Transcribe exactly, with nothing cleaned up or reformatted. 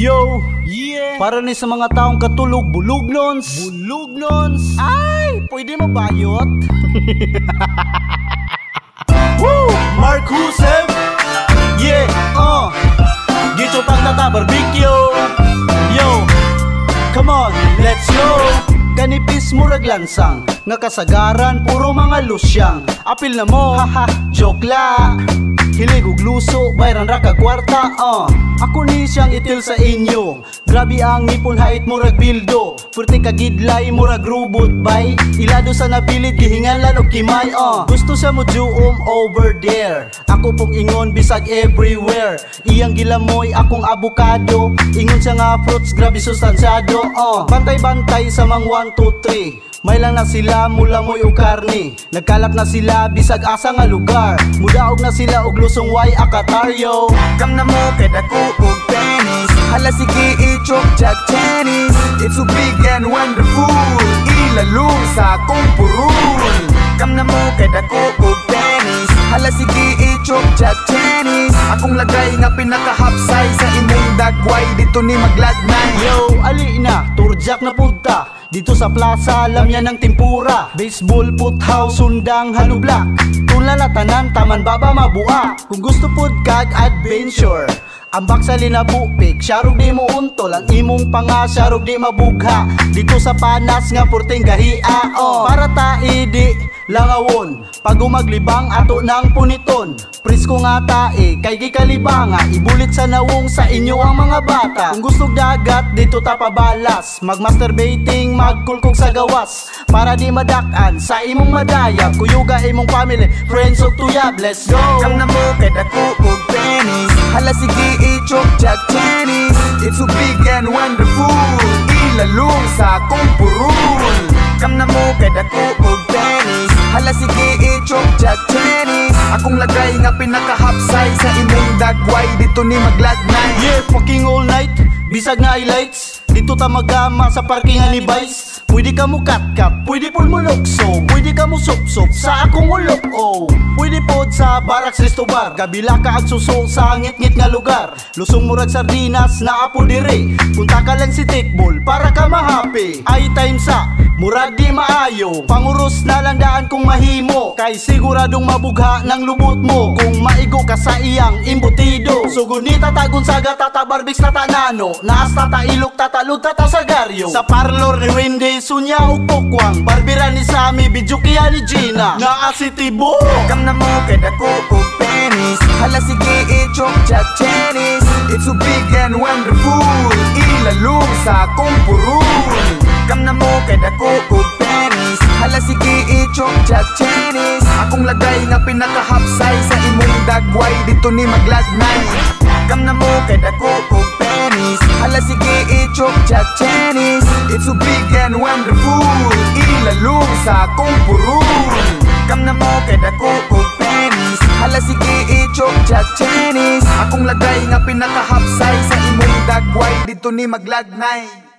Yo, yeah. Para ni sa mga taong katulog, bulog nons. Bulog nons. Ay, pwede mo bayot. Woo! Mark Husev. Yeah, uh. Gito pang tata barbecue. Yo, come on, let's go. Kanipis murag lansang, nga kasagaran puro mga lusyang. Apil na mo, haha, joke la. Hilig ug luso, bayran ra ka kwarta, uh. Ako ni siyang itil sa inyo. Grabe ang ngipon hait murag bildo. Purti ka gidlay murag robot bay. Ilado sa nabilid gihingalan og kimay, uh. Gusto sa mo juom over there. Ako pong ingon bisag everywhere. Iyang gilamoy akong avocado. Ingon siya nga fruits grabe sustansyado, uh. Bantay-bantay sa mang one two three. May lang na sila mula mo'y o karne. Nagkalap na sila bisag asa nga lugar. Mudaog na sila og lusong way akataryo. Kam na mo kay dako og penis. Hala sige i-chok jack tennis. It's so big and wonderful. Ilalong sa akong purul. Kam na mo kay dako og penis. Hala sige i-chok jack tennis. Akong lagay nga pinakahapsay sa imong dagway. Dito ni maglagnay. Yo, ali na, turjak na punta. Dito sa plaza, alam yan ng tempura. Baseball, foothouse, sundang, halublak. Tulala tanan, taman baba mabua. Kung gusto pod kag adventure, ambak sa linabupik, syarog di mo untol. Ang imong panga, syarog di mabugha. Dito sa panas nga purting gahia, oh. Para tae di langawon, pag umaglibang ato ng puniton. Prisko nga tae, kay gikalibanga. Ibulit sa nawong sa inyo ang mga bata. Kung gusto dagat, dito tapabalas. Mag-masturbating, magkulkog sa gawas. Para di madakan, sa imong madayab. Kuyuga imong family, friends o tuyab. Let's go! Kam na mo kay dako og penis. Hala sige i-chok jack tennis. It's so big and wonderful. Ilalong sa akong purul. Kam na mo kay dako og penis. Hala sige i-chok jack tennis. Akong lagay nga pinakahapsay sa imong dagway. Dito ni maglagnay. Yeah, fucking all night, bisag na highlights. Dito ta magama sa parkingan ni Vice. Pwede ka mo cut-cut, pwede po mo lukso. Pwede ka mo sup-sup sa akong ulok, oh. Pwede pod sa Barracks Resto Bar. Kabila ka ag suso sa ngit-ngit nga lugar. Lusong murag sardinas na apo dire. Punta ka lang si Tikbol para ka mahappy. Ay time sa murag di maayo. Panguros na lang daan kung mahimo. Kay siguradong mabugha ng lubot mo. Kung maigo ka sa iyang imbutido. Sugunita tagun saga tata barbiks tata nano. Naas tata ilok tata lud tata sagaryo. Sa parlor ni Wendy sunya o pokwang. Barbira ni Sammy bijukiya ni Gina. Naa si Tibo. Kam na mo kay dako og penis. Hala sige i-chok jack tennis. It's so big and wonderful. Ilalong sa akong purul. Kam na mo kay dako og penis. Hala sige i-chok jack tennis. Akong lagay nga pinakahapsay sa imong dagway. Dito ni maglagnay. Kam na mo kay dako og penis. Hala sige i-chok jack tennis. It's so big and wonderful. Ilalong sa akong purul. Kam na mo kay dako og penis. Hala sige i-chok jack tennis. Akong lagay nga pinakahapsay sa imong dagway. Dito ni maglagnay.